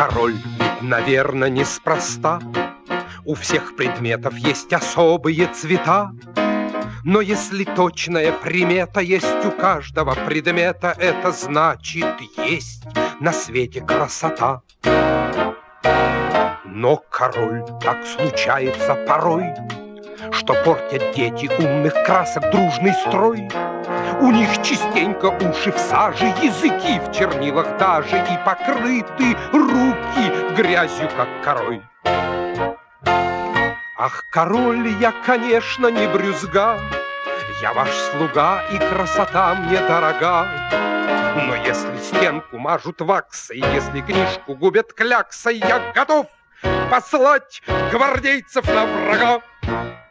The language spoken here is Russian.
король ведь, наверное, неспроста. У всех предметов есть особые цвета. Но если точная примета есть у каждого предмета, это значит, есть на свете красота. Но король, так случается порой, что портят дети умных красок дружный строй. У них частенько уши в саже, языки в чернилах даже, и покрыты руки грязью, как корой. Ах, король, я, конечно, не брюзга, я ваш слуга, и красота мне дорога. Но если стенку мажут ваксой, если книжку губят кляксой, я готов послать гвардейцев на врага.